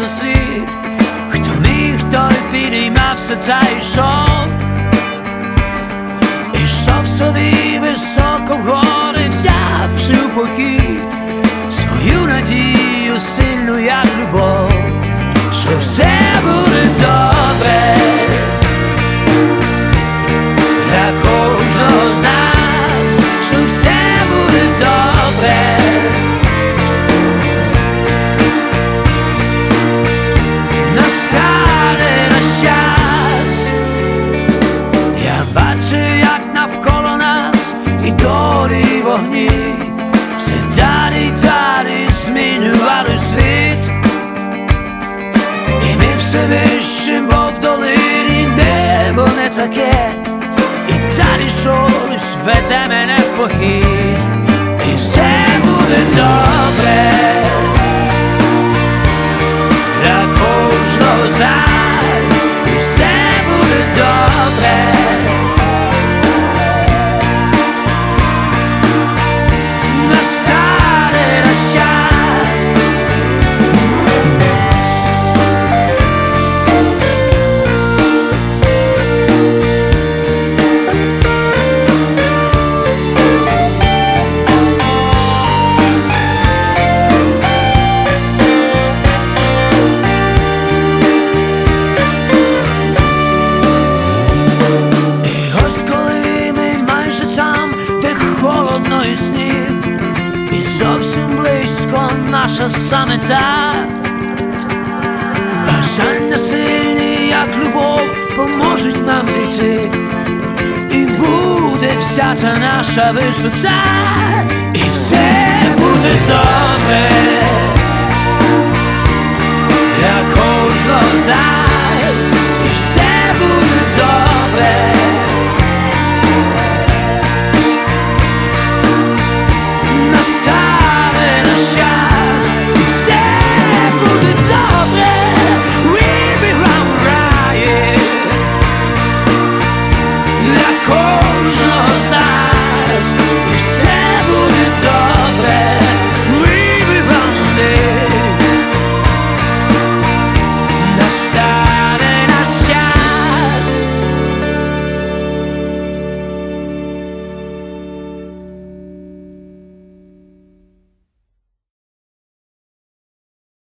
нас у світ. Хто міг, той підіймав серця і йшов. Ішов собі високо вгори, взявши у похід свою надію сильну, як любов, що все буде добре для кожного з нас, що все буде добре. Настане наш час. Я бачу, як навколо нас і долі вогні все далі й далі змінювали світ. І ми все вище, бо в долині небо не таке, і далі щось веде мене в похід. І все буде добре для кожного з нас, і все буде добре. Настане наш час. Холодно і сніг, і зовсім близько наша самета. Бажання сильні, як любов, поможуть нам дійти, і буде взята наша висота, і все буде добре для кожного з нас.